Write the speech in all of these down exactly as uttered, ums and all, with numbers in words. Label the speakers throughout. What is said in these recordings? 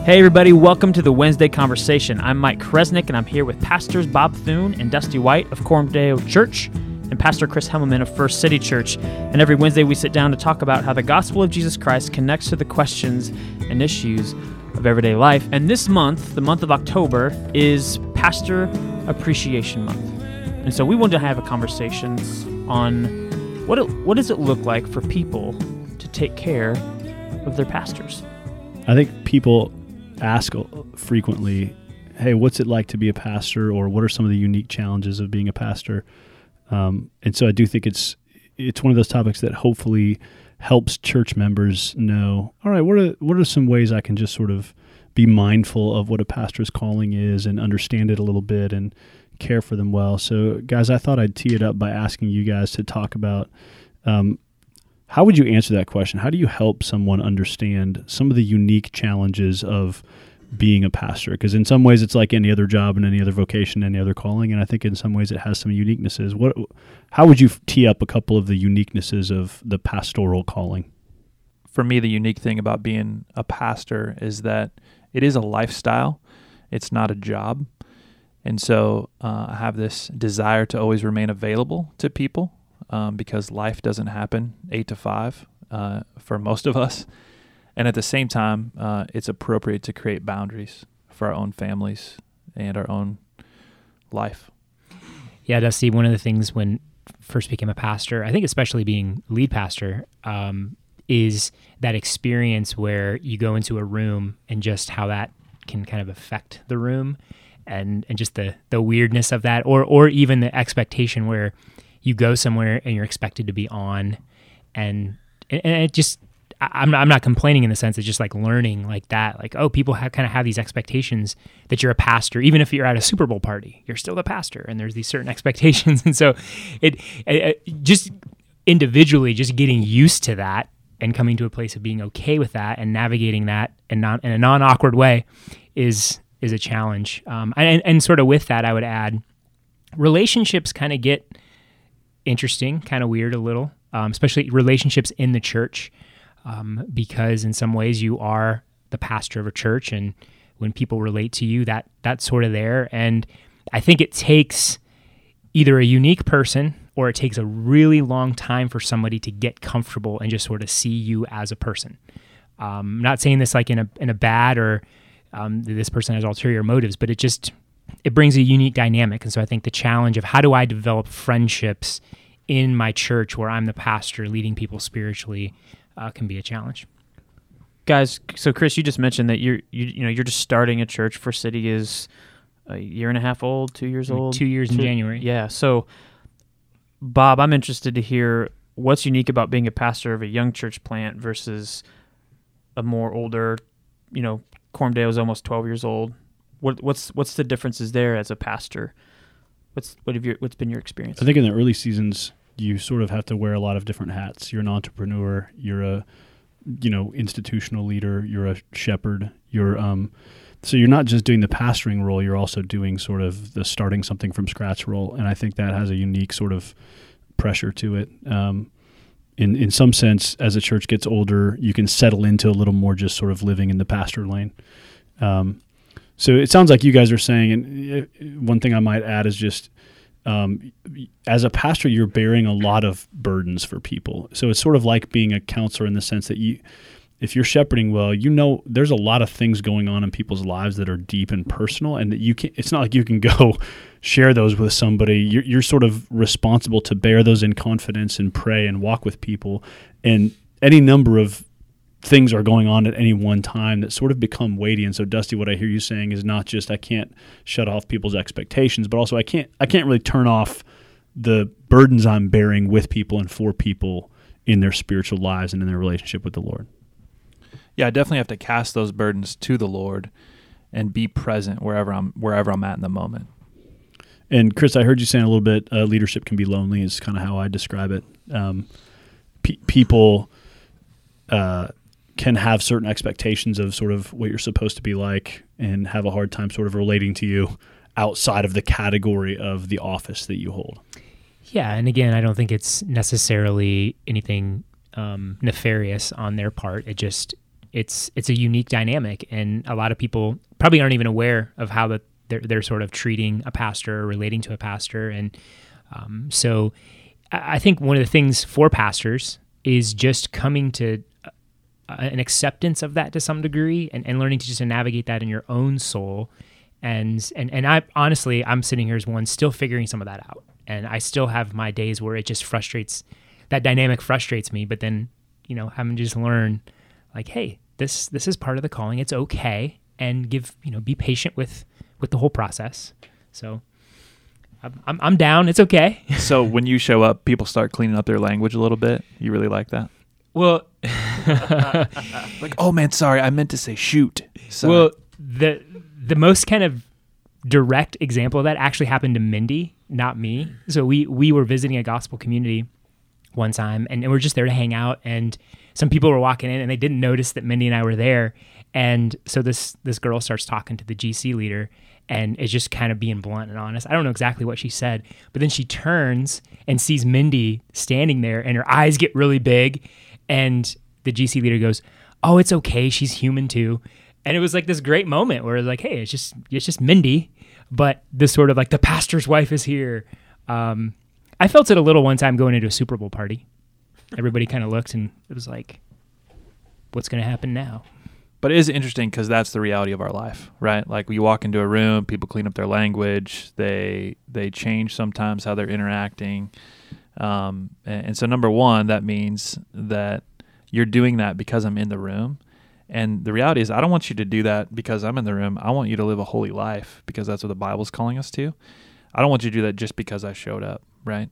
Speaker 1: Hey everybody, welcome to the Wednesday Conversation. I'm Mike Kresnick, and I'm here with Pastors Bob Thune and Dusty White of Cormdale Church and Pastor Chris Hemmelman of First City Church. And every Wednesday we sit down to talk about how the gospel of Jesus Christ connects to the questions and issues of everyday life. And this month, the month of October, is Pastor Appreciation Month. And so we wanted to have a conversation on what it, what does it look like for people to take care of their pastors.
Speaker 2: I think people ask frequently, hey, what's it like to be a pastor, or what are some of the unique challenges of being a pastor? Um, and so I do think it's it's one of those topics that hopefully helps church members know, all right, what are what are some ways I can just sort of be mindful of what a pastor's calling is and understand it a little bit and care for them well. So guys, I thought I'd tee it up by asking you guys to talk about um, how would you answer that question? How do you help someone understand some of the unique challenges of being a pastor? Because in some ways it's like any other job and any other vocation, any other calling, and I think in some ways it has some uniquenesses. What, how would you tee up a couple of the uniquenesses of the pastoral calling?
Speaker 3: For me, the unique thing about being a pastor is that it is a lifestyle. It's not a job. And so uh, I have this desire to always remain available to people um, because life doesn't happen eight to five uh, for most of us. And at the same time, uh, it's appropriate to create boundaries for our own families and our own life.
Speaker 4: Yeah, Dusty, one of the things when first became a pastor, I think especially being lead pastor, um, is that experience where you go into a room and just how that can kind of affect the room and, and just the, the weirdness of that, or or even the expectation where you go somewhere and you're expected to be on, and and it just, I'm not, I'm not complaining in the sense of just like learning like that, like, oh, people have, kind of have these expectations that you're a pastor. Even if you're at a Super Bowl party, you're still the pastor, and there's these certain expectations. And so it, it, it just individually just getting used to that and coming to a place of being okay with that and navigating that and not in a non-awkward way is is a challenge. Um, and, and sort of with that, I would add relationships kind of get interesting, kind of weird a little, um, especially relationships in the church. Um, because in some ways you are the pastor of a church, and when people relate to you, that that's sort of there. And I think it takes either a unique person or it takes a really long time for somebody to get comfortable and just sort of see you as a person. Um, I'm not saying this like in a in a bad or um, this person has ulterior motives, but it just it brings a unique dynamic. And so I think the challenge of how do I develop friendships in my church where I'm the pastor leading people spiritually Uh, can be a challenge.
Speaker 1: Guys, so Chris, you just mentioned that you're you, you know you're just starting a church. First City is a year and a half old, two years old,
Speaker 4: two years in
Speaker 1: two,
Speaker 4: January.
Speaker 1: Yeah. So, Bob, I'm interested to hear what's unique about being a pastor of a young church plant versus a more older. You know, Cormdale is almost twelve years old. What what's what's the differences there as a pastor? What's what have your what's been your experience?
Speaker 2: I think in the early seasons, you sort of have to wear a lot of different hats. You're an entrepreneur. You're a, you know, institutional leader. You're a shepherd. You're um, so you're not just doing the pastoring role. You're also doing sort of the starting something from scratch role. And I think that has a unique sort of pressure to it. Um, in in some sense, as a church gets older, you can settle into a little more just sort of living in the pastor lane. Um, so it sounds like you guys are saying, and one thing I might add is just, Um, as a pastor, you're bearing a lot of burdens for people. So it's sort of like being a counselor in the sense that you, if you're shepherding well, you know there's a lot of things going on in people's lives that are deep and personal, and that you can. It's not like you can go share those with somebody. You're, you're sort of responsible to bear those in confidence and pray and walk with people. And any number of things are going on at any one time that sort of become weighty. And so, Dusty, what I hear you saying is not just I can't shut off people's expectations, but also I can't I can't really turn off the burdens I'm bearing with people and for people in their spiritual lives and in their relationship with the Lord.
Speaker 3: Yeah, I definitely have to cast those burdens to the Lord and be present wherever I'm wherever I'm at in the moment.
Speaker 2: And Chris, I heard you saying a little bit, uh, leadership can be lonely is kind of how I describe it. Um, pe- people uh, can have certain expectations of sort of what you're supposed to be like and have a hard time sort of relating to you outside of the category of the office that you hold.
Speaker 4: Yeah, and again, I don't think it's necessarily anything um, nefarious on their part. It just it's it's a unique dynamic, and a lot of people probably aren't even aware of how that they're they're sort of treating a pastor or relating to a pastor. And um, so I think one of the things for pastors is just coming to an acceptance of that to some degree, and, and learning to just navigate that in your own soul. And, and, and I honestly, I'm sitting here as one still figuring some of that out. And I still have my days where it just frustrates, that dynamic frustrates me, but then, you know, having to just learn like, hey, this, this is part of the calling. It's okay. And give, you know, be patient with, with the whole process. So I'm, I'm, I'm down. It's okay.
Speaker 3: So when you show up, people start cleaning up their language a little bit. You really like that?
Speaker 4: Well,
Speaker 3: like, oh man, sorry, I meant to say shoot. Sorry.
Speaker 4: Well, the the most kind of direct example of that actually happened to Mindy, not me. So we we were visiting a gospel community one time, and, and we we're just there to hang out, and some people were walking in, and they didn't notice that Mindy and I were there. And so this this girl starts talking to the G C leader, and is just kind of being blunt and honest. I don't know exactly what she said, but then she turns and sees Mindy standing there, and her eyes get really big. And the G C leader goes, "Oh, it's okay. She's human too." And it was like this great moment where it's like, "Hey, it's just it's just Mindy," but this sort of like the pastor's wife is here. Um, I felt it a little one time going into a Super Bowl party. Everybody kind of looked, and it was like, "What's going to happen now?"
Speaker 3: But it is interesting because that's the reality of our life, right? Like we walk into a room, people clean up their language, they they change sometimes how they're interacting. Um, and, and so number one, that means that you're doing that because I'm in the room. And the reality is I don't want you to do that because I'm in the room. I want you to live a holy life because that's what the Bible's calling us to. I don't want you to do that just because I showed up, right?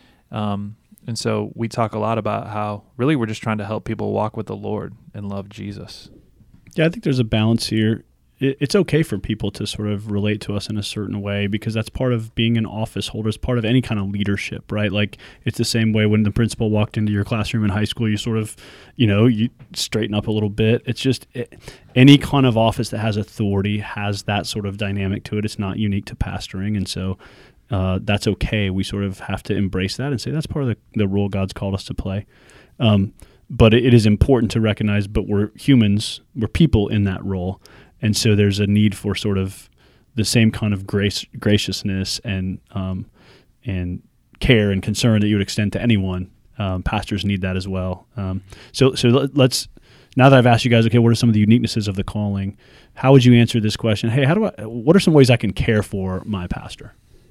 Speaker 3: Um, and so we talk a lot about how really we're just trying to help people walk with the Lord and love Jesus.
Speaker 2: Yeah, I think there's a balance here. It's okay for people to sort of relate to us in a certain way because that's part of being an office holder. It's part of any kind of leadership, right? Like it's the same way when the principal walked into your classroom in high school, you sort of, you know, you straighten up a little bit. It's just it, any kind of office that has authority has that sort of dynamic to it. It's not unique to pastoring. And so uh, that's okay. We sort of have to embrace that and say that's part of the, the role God's called us to play. Um, but it, it is important to recognize, but we're humans, we're people in that role. And so there's a need for sort of the same kind of grace, graciousness and um, and care and concern that you would extend to anyone. Um, pastors need that as well. Um, so so let's, now that I've asked you guys, okay, what are some of the uniquenesses of the calling? How would you answer this question? Hey, how do I? What are some ways I can care for my pastor?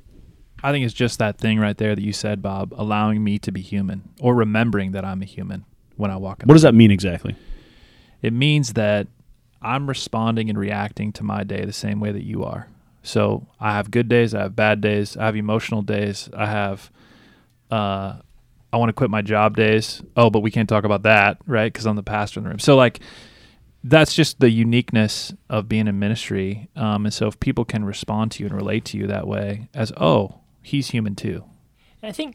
Speaker 3: I think it's just that thing right there that you said, Bob, allowing me to be human or remembering that I'm a human when I walk in.
Speaker 2: What does that mean exactly?
Speaker 3: It means that I'm responding and reacting to my day the same way that you are. So I have good days, I have bad days, I have emotional days, I have, uh, I want to quit my job days. Oh, but we can't talk about that, right? Because I'm the pastor in the room. So like, that's just the uniqueness of being in ministry. Um, and so if people can respond to you and relate to you that way as, oh, he's human too.
Speaker 4: I think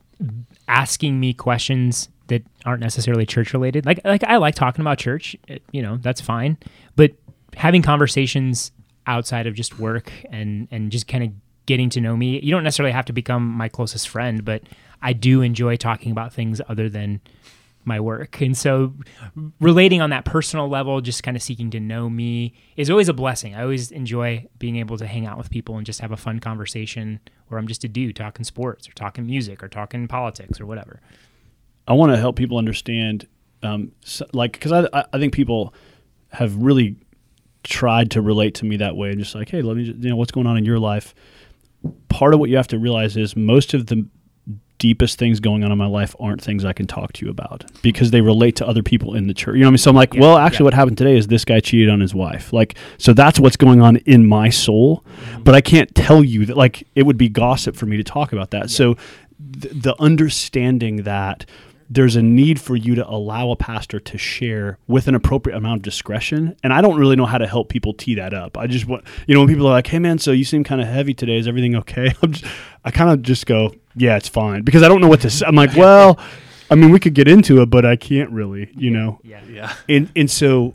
Speaker 4: asking me questions that aren't necessarily church related. Like, like I like talking about church, it, you know, that's fine. But having conversations outside of just work and, and just kind of getting to know me, you don't necessarily have to become my closest friend, but I do enjoy talking about things other than my work. And so relating on that personal level, just kind of seeking to know me is always a blessing. I always enjoy being able to hang out with people and just have a fun conversation where I'm just a dude talking sports or talking music or talking politics or whatever.
Speaker 2: I want to help people understand, um, so, like, because I I think people have really tried to relate to me that way, and just like, hey, let me, just, you know, what's going on in your life. Part of what you have to realize is most of the deepest things going on in my life aren't things I can talk to you about because they relate to other people in the church. You know what I mean? So I'm like, yeah, well, actually, yeah. What happened today is this guy cheated on his wife. Like, so that's what's going on in my soul, mm-hmm. but I can't tell you that. Like, it would be gossip for me to talk about that. Yeah. So th- the understanding that there's a need for you to allow a pastor to share with an appropriate amount of discretion. And I don't really know how to help people tee that up. I just want, you know, when people are like, hey man, so you seem kind of heavy today. Is everything okay? I'm just, I kind of just go, yeah, it's fine. Because I don't know what to say. I'm like, well, I mean, we could get into it, but I can't really, you know?
Speaker 3: Yeah. Yeah.
Speaker 2: And, and so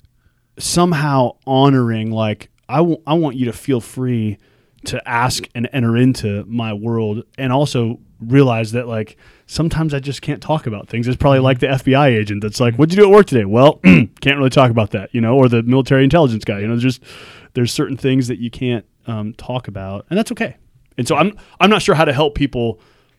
Speaker 2: somehow honoring, like, I, w- I want you to feel free to ask and enter into my world and also realize that, like, sometimes I just can't talk about things. It's probably like the F B I agent that's like, what'd you do at work today? Well, can't really talk about that, you know, or the military intelligence guy, you know, there's just, there's certain things that you can't um, talk about, and that's okay. And so I'm, I'm not sure how to help people,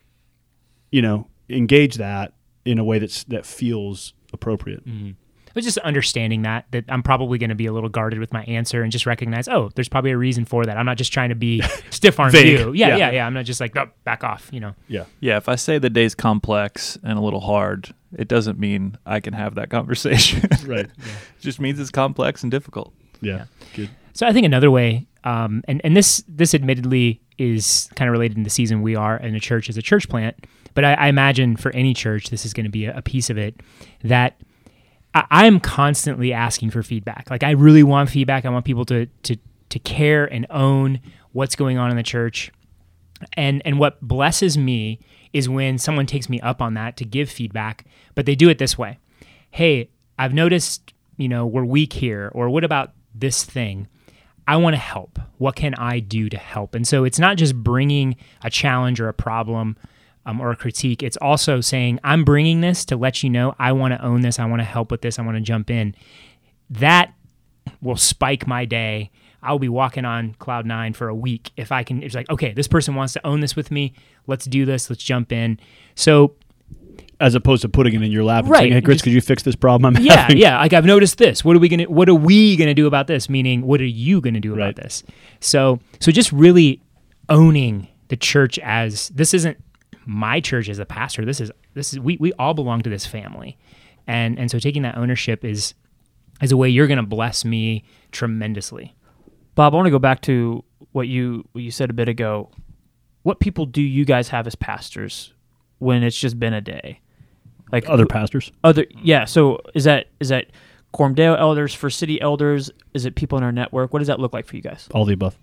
Speaker 2: you know, engage that in a way that's, that feels appropriate.
Speaker 4: Mm-hmm. But just understanding that, that I'm probably going to be a little guarded with my answer and just recognize, oh, there's probably a reason for that. I'm not just trying to be stiff-armed you. Yeah, yeah, yeah, yeah. I'm not just like, oh, back off, you know.
Speaker 2: Yeah.
Speaker 3: Yeah, if I say the day's complex and a little hard, it doesn't mean I can have that conversation.
Speaker 2: Right.
Speaker 3: Yeah. It just means it's complex and difficult.
Speaker 2: Yeah.
Speaker 4: Yeah.
Speaker 2: Good.
Speaker 4: So I think another way, um, and, and this this admittedly is kind of related in the season we are in a church as a church plant, but I, I imagine for any church, this is going to be a, a piece of it, that I'm constantly asking for feedback. Like I really want feedback. I want people to to to care and own what's going on in the church. And and what blesses me is when someone takes me up on that to give feedback, but they do it this way. Hey, I've noticed, you know, we're weak here, or what about this thing? I want to help. What can I do to help? And so it's not just bringing a challenge or a problem Um, or a critique. It's also saying, I'm bringing this to let you know I want to own this. I want to help with this. I want to jump in. That will spike my day. I'll be walking on cloud nine for a week if I can. It's like, okay, this person wants to own this with me. Let's do this. Let's jump in. So,
Speaker 2: as opposed to putting it in your lap and
Speaker 4: right,
Speaker 2: saying, hey, Chris,
Speaker 4: just,
Speaker 2: could you fix this problem I'm
Speaker 4: yeah,
Speaker 2: having?
Speaker 4: Yeah, like I've noticed this. What are we gonna what are we gonna do about this? Meaning, what are you gonna do about
Speaker 2: right.
Speaker 4: this? So so just really owning the church as this isn't my church as a pastor. This is this is we we all belong to this family. And and so taking that ownership is is a way you're gonna bless me tremendously.
Speaker 1: Bob, I want to go back to what you what you said a bit ago. What people do you guys have as pastors when it's just been a day? Like
Speaker 2: Other pastors?
Speaker 1: Other yeah, so is that is that Coram Deo elders, First City elders? Is it people in our network? What does that look like for you guys?
Speaker 2: All the above.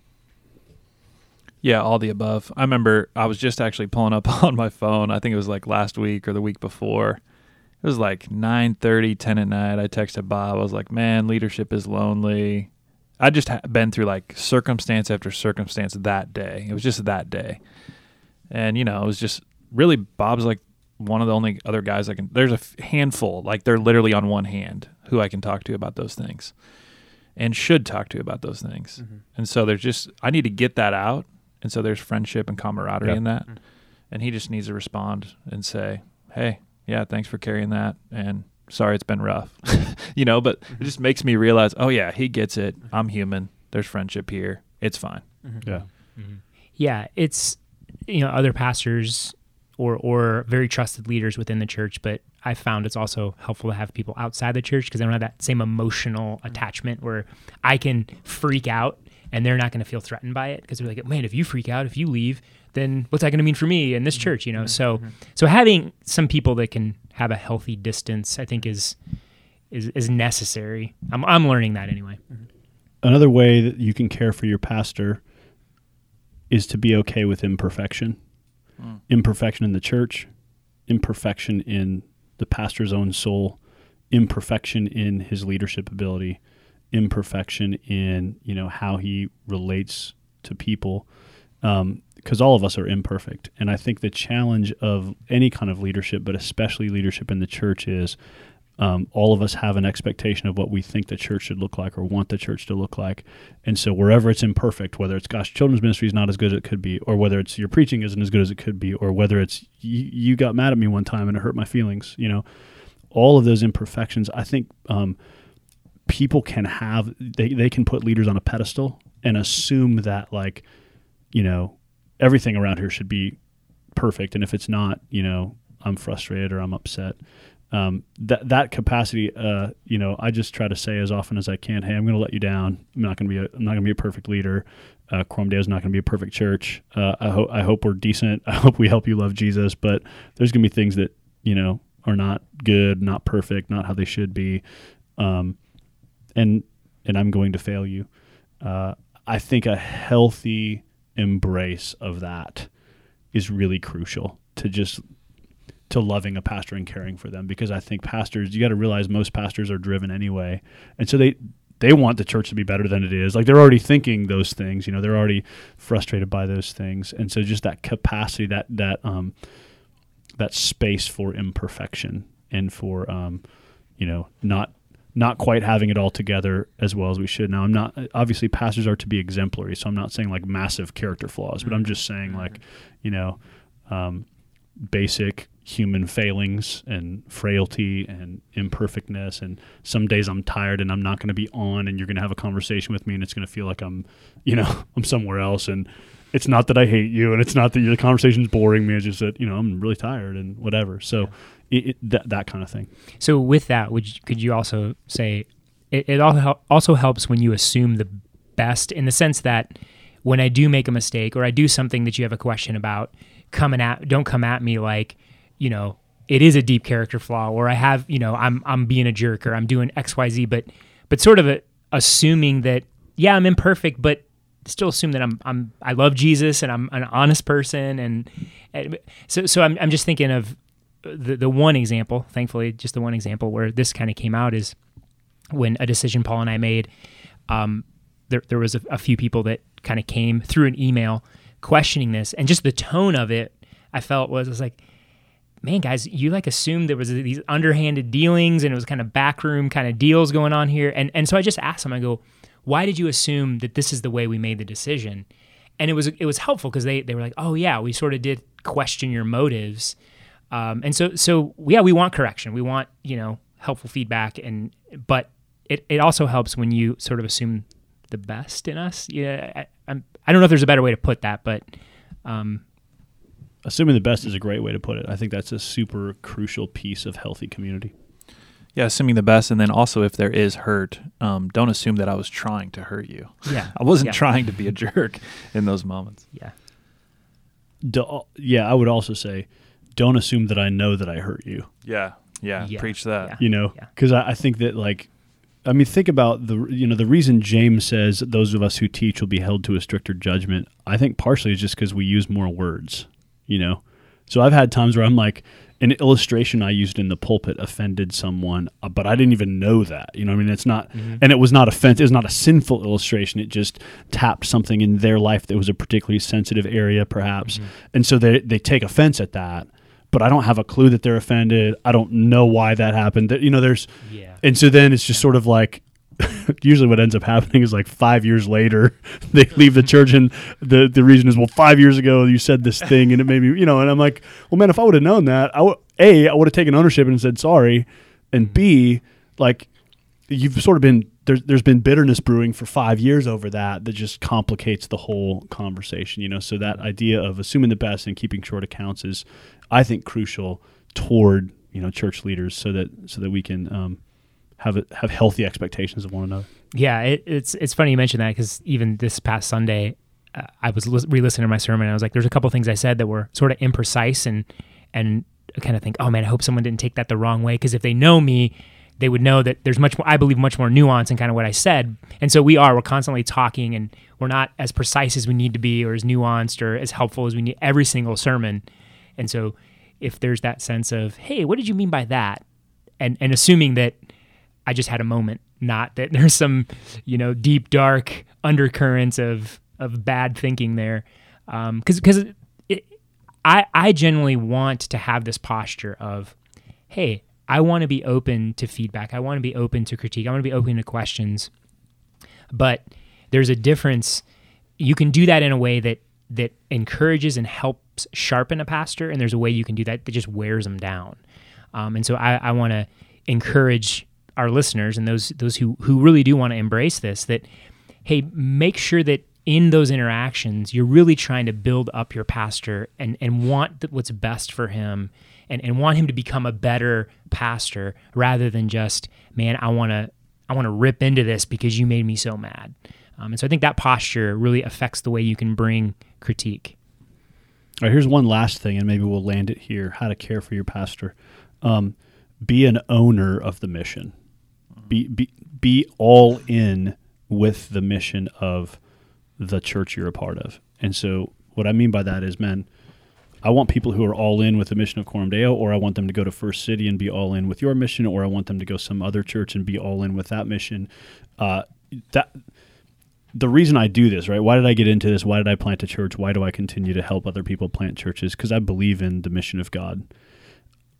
Speaker 3: Yeah, all the above. I remember I was just actually pulling up on my phone. I think it was like last week or the week before. It was like nine thirty, ten at night. I texted Bob. I was like, man, leadership is lonely. I just ha- been through like circumstance after circumstance that day. It was just that day. And, you know, it was just really Bob's like one of the only other guys I can, there's a f- handful, like they're literally on one hand who I can talk to about those things and should talk to about those things. Mm-hmm. And so there's just, I need to get that out. And so there's friendship and camaraderie
Speaker 2: yeah.
Speaker 3: in that. And he just needs to respond and say, hey, yeah, thanks for carrying that. And sorry, it's been rough, you know, but it just makes me realize, oh yeah, he gets it. I'm human. There's friendship here. It's fine.
Speaker 2: Mm-hmm. Yeah.
Speaker 4: Mm-hmm. Yeah. It's, you know, other pastors or, or very trusted leaders within the church, but I found it's also helpful to have people outside the church because they don't have that same emotional attachment where I can freak out and they're not going to feel threatened by it because they're like, man, if you freak out, if you leave, then what's that going to mean for me in this church, you know? So, mm-hmm. so having some people that can have a healthy distance, I think is, is, is necessary. I'm, I'm learning that anyway. Mm-hmm.
Speaker 2: Another way that you can care for your pastor is to be okay with imperfection, mm. imperfection in the church, imperfection in the pastor's own soul, imperfection in his leadership ability, imperfection in, you know, how he relates to people, um, because all of us are imperfect. And I think the challenge of any kind of leadership, but especially leadership in the church, is um, all of us have an expectation of what we think the church should look like or want the church to look like. And so wherever it's imperfect, whether it's, gosh, children's ministry is not as good as it could be, or whether it's your preaching isn't as good as it could be, or whether it's you, you got mad at me one time and it hurt my feelings, you know, all of those imperfections, I think um, people can have, they, they can put leaders on a pedestal and assume that, like, you know, everything around here should be perfect. And if it's not, you know, I'm frustrated or I'm upset. Um, that that capacity, uh, you know, I just try to say as often as I can, hey, I'm going to let you down. I'm not going to be a, I'm not going to be a perfect leader. Uh, Coram Deo is not going to be a perfect church. Uh, I hope I hope we're decent. I hope we help you love Jesus. But there's going to be things that, you know, are not good, not perfect, not how they should be, um, and and I'm going to fail you. Uh, I think a healthy embrace of that is really crucial to just to loving a pastor and caring for them, because I think pastors, you got to realize most pastors are driven anyway, and so they they want the church to be better than it is. Like, they're already thinking those things, you know, they're already frustrated by those things, and so just that capacity, that that um that space for imperfection and for um, you know not not quite having it all together as well as we should. Now, I'm not obviously pastors are to be exemplary, so I'm not saying like massive character flaws, but I'm just saying like you know um, basic human failings and frailty and imperfectness, and some days I'm tired and I'm not going to be on, and you're going to have a conversation with me and it's going to feel like I'm, you know, I'm somewhere else, and it's not that I hate you and it's not that your conversation's boring me, it's just that, you know, I'm really tired and whatever. So yeah. it, it, that, that kind of thing.
Speaker 4: So with that, would you, could you also say it, it all also helps when you assume the best, in the sense that when I do make a mistake or I do something that you have a question about, coming at, don't come at me like, you know, it is a deep character flaw, or I have, you know, I'm I'm being a jerk, or I'm doing X, Y, Z, but but sort of a, assuming that, yeah, I'm imperfect, but still assume that I'm I'm I love Jesus and I'm an honest person, and, and so so I'm I'm just thinking of the the one example, thankfully, just the one example where this kind of came out is when a decision Paul and I made. Um, there there was a, a few people that kind of came through an email questioning this, and just the tone of it, I felt was, was like, man, guys, you like assumed there was these underhanded dealings and it was kind of backroom kind of deals going on here. And and so I just asked them, I go, why did you assume that this is the way we made the decision? And it was it was helpful because they, they were like, oh yeah, we sort of did question your motives. Um, and so so yeah, we want correction. We want, you know, helpful feedback, and but it, it also helps when you sort of assume the best in us. Yeah, I, I'm I don't know if there's a better way to put that, but um
Speaker 2: assuming the best is a great way to put it. I think that's a super crucial piece of healthy community.
Speaker 3: Yeah, assuming the best, and then also if there is hurt, um, don't assume that I was trying to hurt you.
Speaker 4: Yeah,
Speaker 3: I wasn't
Speaker 4: yeah.
Speaker 3: trying to be a jerk in those moments.
Speaker 4: Yeah.
Speaker 2: Do, yeah, I would also say, don't assume that I know that I hurt you.
Speaker 3: Yeah, yeah,
Speaker 4: Yeah.
Speaker 3: preach that.
Speaker 4: Yeah.
Speaker 2: You know, because I, I think that like, I mean, think about the you know the reason James says those of us who teach will be held to a stricter judgment. I think partially is just because we use more words. You know, so I've had times where I'm like, an illustration I used in the pulpit offended someone, uh, but I didn't even know that. You know what I mean? It's not, mm-hmm. and it was not offensive. It was not a sinful illustration. It just tapped something in their life that was a particularly sensitive area, perhaps. Mm-hmm. And so they they take offense at that, but I don't have a clue that they're offended. I don't know why that happened. That, you know, there's,
Speaker 4: yeah.
Speaker 2: And so then it's just sort of like, usually what ends up happening is like five years later, they leave the church and the, the reason is, well, five years ago you said this thing and it made me, you know, and I'm like, well, man, if I would have known that, I w- A, I would have taken ownership and said sorry. And B, like you've sort of been, there's, there's been bitterness brewing for five years over that, that just complicates the whole conversation, you know? So that idea of assuming the best and keeping short accounts is, I think, crucial toward, you know, church leaders so that, so that we can, um, have a, have healthy expectations of one another.
Speaker 4: Yeah, it, it's it's funny you mentioned that, because even this past Sunday, uh, I was li- re-listening to my sermon, and I was like, there's a couple things I said that were sort of imprecise, and and I kind of think, oh man, I hope someone didn't take that the wrong way, because if they know me, they would know that there's much more, I believe, much more nuance in kind of what I said. And so we are, we're constantly talking, and we're not as precise as we need to be, or as nuanced, or as helpful as we need every single sermon. And so if there's that sense of, hey, what did you mean by that? And and assuming that I just had a moment, not that there's some, you know, deep, dark undercurrents of of bad thinking there. Um, cause, cause it, I, I generally want to have this posture of, hey, I want to be open to feedback. I want to be open to critique. I want to be open to questions. But there's a difference. You can do that in a way that that encourages and helps sharpen a pastor, and there's a way you can do that that just wears them down. Um, and so I, I want to encourage our listeners and those those who who really do want to embrace this, that, hey, make sure that in those interactions, you're really trying to build up your pastor and, and want what's best for him, and, and want him to become a better pastor, rather than just, man, I want to I want to rip into this because you made me so mad. Um, and so I think that posture really affects the way you can bring critique.
Speaker 2: All right, here's one last thing, and maybe we'll land it here, how to care for your pastor. Um, be an owner of the mission. Be, be be all in with the mission of the church you're a part of. And so what I mean by that is, man, I want people who are all in with the mission of Coram Deo, or I want them to go to First City and be all in with your mission, or I want them to go some other church and be all in with that mission. Uh, that the reason I do this, right? Why did I get into this? Why did I plant a church? Why do I continue to help other people plant churches? Because I believe in the mission of God.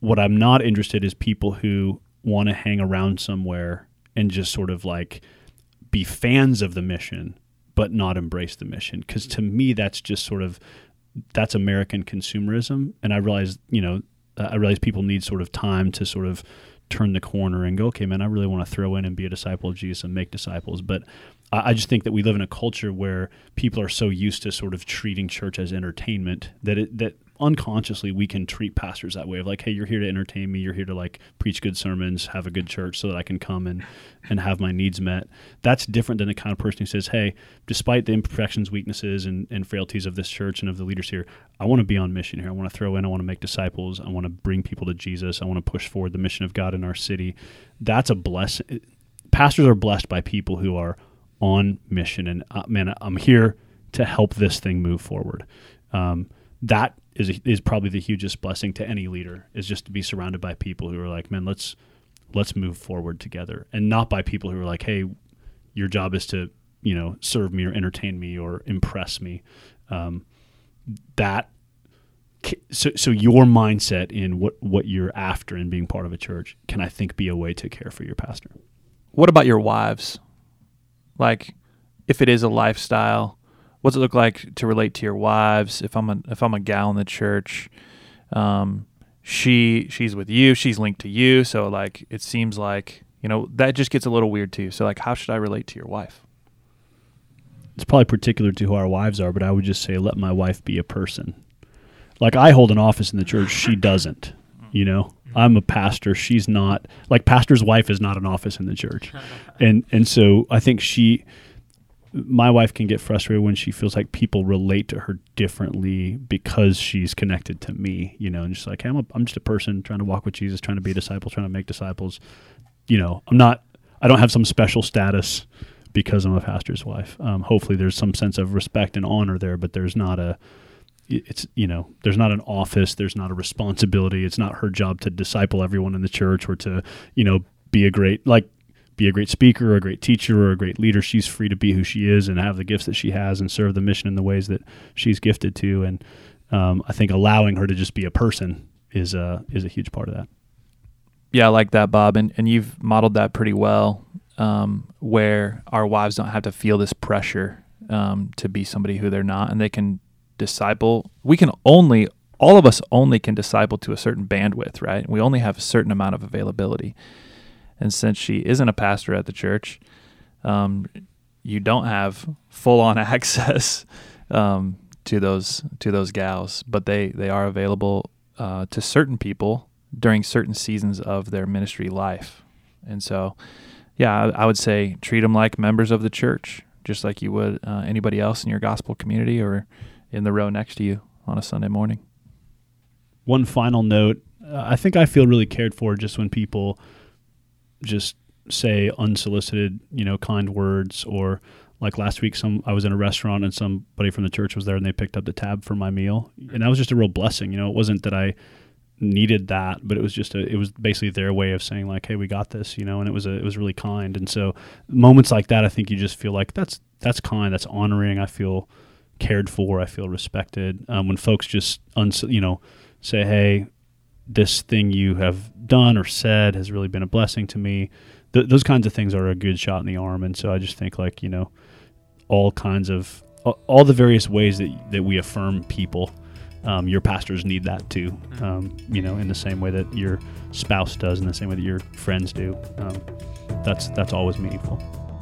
Speaker 2: what I'm not interested is people who want to hang around somewhere and just sort of like be fans of the mission, but not embrace the mission. Because to me, that's just sort of, that's American consumerism. And I realize, you know, I realize people need sort of time to sort of turn the corner and go, okay, man, I really want to throw in and be a disciple of Jesus and make disciples. But I, I just think that we live in a culture where people are so used to sort of treating church as entertainment that it, that unconsciously we can treat pastors that way of like, hey, you're here to entertain me. You're here to like preach good sermons, have a good church so that I can come and, and have my needs met. That's different than the kind of person who says, hey, despite the imperfections, weaknesses, and, and frailties of this church and of the leaders here, I want to be on mission here. I want to throw in, I want to make disciples. I want to bring people to Jesus. I want to push forward the mission of God in our city. That's a blessing. Pastors are blessed by people who are on mission. And uh, man, I'm here to help this thing move forward. Um, that is a, is probably the hugest blessing to any leader, is just to be surrounded by people who are like, man, let's let's move forward together, and not by people who are like, hey, your job is to, you know, serve me or entertain me or impress me. Um, that so so your mindset in what what you're after in being part of a church can, I think, be a way to care for your pastor.
Speaker 3: What about your wives? Like, if it is a lifestyle, what's it look like to relate to your wives? If I'm a if I'm a gal in the church, um, she she's with you, she's linked to you, so like it seems like, you know, that just gets a little weird too. So like, how should I relate to your wife?
Speaker 2: It's probably particular to who our wives are, but I would just say let my wife be a person. Like, I hold an office in the church, she doesn't. You know, I'm a pastor, she's not. Like, pastor's wife is not an office in the church, and and so I think she. My wife can get frustrated when she feels like people relate to her differently because she's connected to me, you know, and just like, hey, I'm, a, I'm just a person trying to walk with Jesus, trying to be a disciple, trying to make disciples. You know, I'm not, I don't have some special status because I'm a pastor's wife. Um, hopefully there's some sense of respect and honor there, but there's not a, it's, you know, there's not an office, there's not a responsibility. It's not her job to disciple everyone in the church or to, you know, be a great, like, be a great speaker or a great teacher or a great leader. She's free to be who she is and have the gifts that she has and serve the mission in the ways that she's gifted to. And um, I think allowing her to just be a person is a, is a huge part of that.
Speaker 3: Yeah, I like that, Bob. And, and you've modeled that pretty well, um, where our wives don't have to feel this pressure um, to be somebody who they're not, and they can disciple. We can only, all of us only can disciple to a certain bandwidth, right? We only have a certain amount of availability. And since she isn't a pastor at the church, um, you don't have full-on access um, to those to those gals, but they, they are available uh, to certain people during certain seasons of their ministry life. And so, yeah, I, I would say treat them like members of the church, just like you would uh, anybody else in your gospel community or in the row next to you on a Sunday morning.
Speaker 2: One final note, uh, I think I feel really cared for just when people just say unsolicited, you know, kind words, or like last week, some I was in a restaurant and somebody from the church was there and they picked up the tab for my meal, and that was just a real blessing. You know, it wasn't that I needed that, but it was just a, it was basically their way of saying like, hey, we got this, you know, and it was a, it was really kind. And so moments like that, I think you just feel like that's that's kind, that's honoring. I feel cared for. I feel respected. Um, when folks just uns, you know, say, hey, this thing you have done or said has really been a blessing to me. Th- those kinds of things are a good shot in the arm. And so I just think like, you know, all kinds of, all the various ways that that we affirm people, um, your pastors need that too, um, you know, in the same way that your spouse does, in the same way that your friends do. Um, that's that's always meaningful.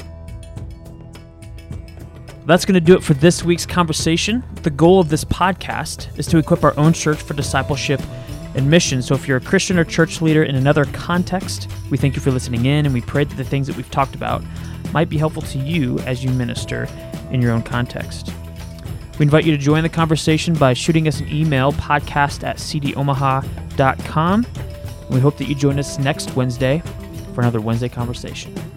Speaker 1: That's going to do it for this week's conversation. The goal of this podcast is to equip our own church for discipleship and mission. So if you're a Christian or church leader in another context, we thank you for listening in, and we pray that the things that we've talked about might be helpful to you as you minister in your own context. We invite you to join the conversation by shooting us an email, podcast at c d omaha dot com. We hope that you join us next Wednesday for another Wednesday conversation.